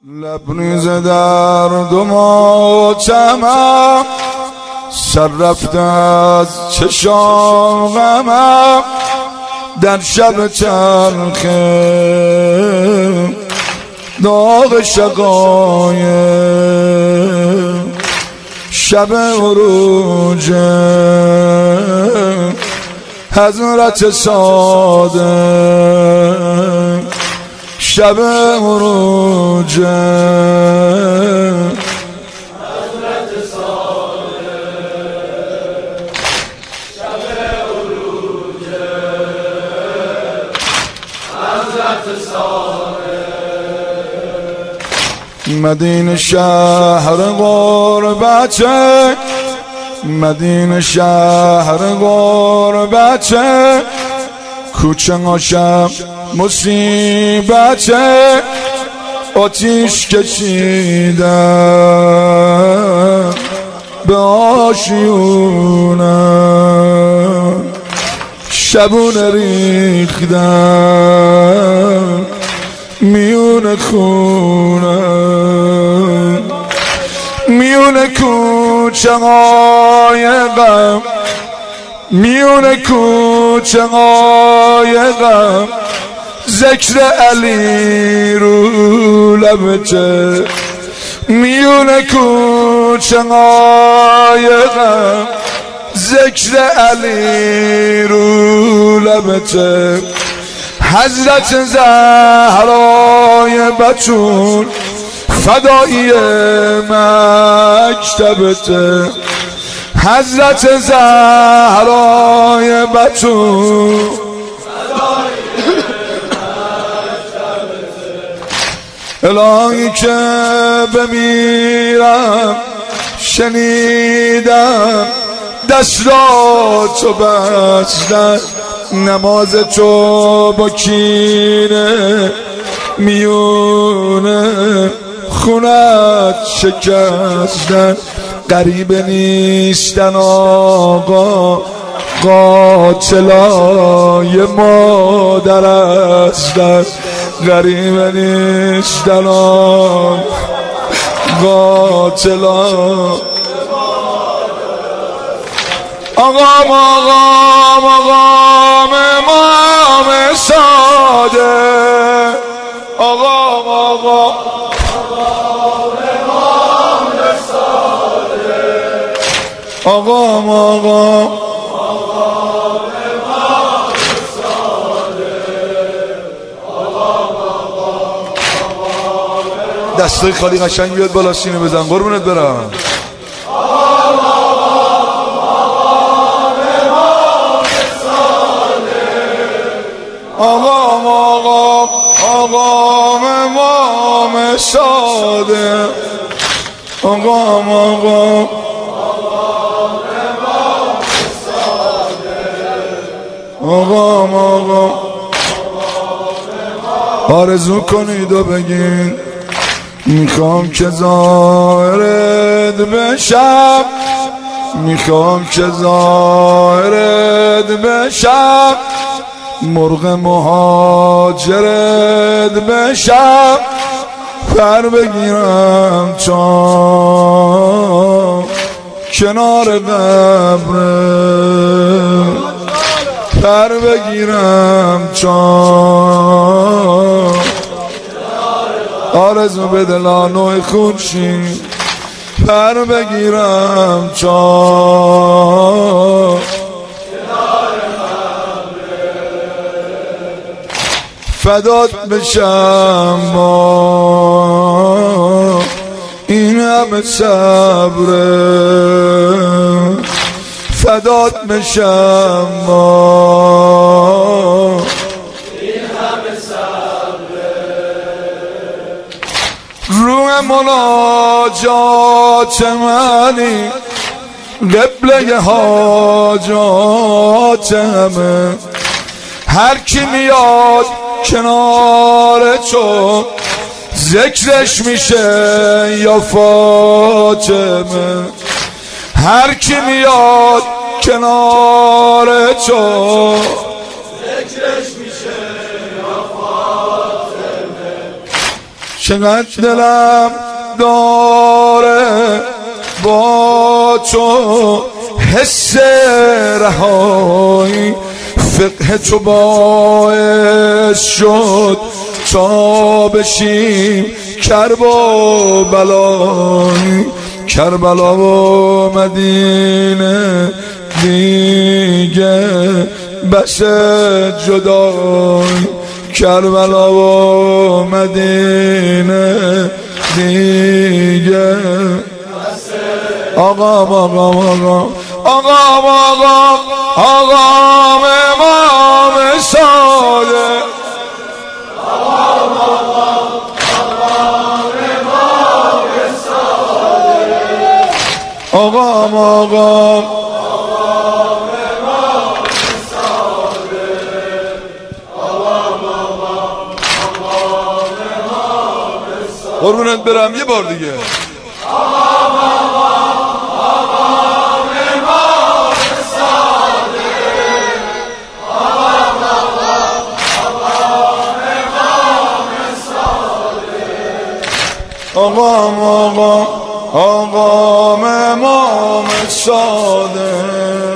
لبریز درد و ماتمم، سر رفته از چشام غمم، در شب چرخه داغ شقایق، شب عروج حضرت صادق، شب عروج حضرت صادق، شب عروج حضرت صادق. مدینه شهر غربته، مدینه شهر غربته، کوچه هاشم مصیبته، آتیش کشیدم به آشیونم، شبونه ریختم میون خونم، میون کوچه های غم، میون کوچه های غم، ذکر علی رو لبته، میون کوچه های غم، ذکر علی رو لبته، حضرت زهرای بتول فدایی مکتبته، حضرت زهرای بتول الهی که بمیرم شنیدم دست را تو بستن، نماز تو با کینه میونه خونت شکستن، غریب نیستن آقا قاتلای مادر هستن، غریب نیستن آقا قاتلای آقا مقام امام ساده، آقا مقام امام ساده، آقا مقام امام ساده، دستای خالی قشنگ بیاد بالا سینه بزن قربونت برم. آقا مقام امام ساده، آقا مقام آقا مقام. آرزو کنید و بگین میخوام که زائرت بشم، میخوام که زائرت بشم، مرغ مهاجرت بشم، پر بگیرم تا کنار قبرت، پر بگیرم تا آرزو به دلانوی خورشید، پر بگیرم تا فدات بشم با این همه صبره، فدات بشم با این همه صبره، روح مناجات منی قبله حاجات همه، هر کی میاد کنار تو ذکرش میشه یا فاطمه، هر کی میاد کنار تو ذکرش میشه یا فاطمه، چقدر دلم داره با تو حس رهایی، فقه تو باعث شد تا بشیم کربلایی. کربلا و مدینه دیگه بس جدایی، کربلا و مدینه دیگه. آقام امام صادق، آقام قربونت برم یه بار دیگه. آقام امام صادق.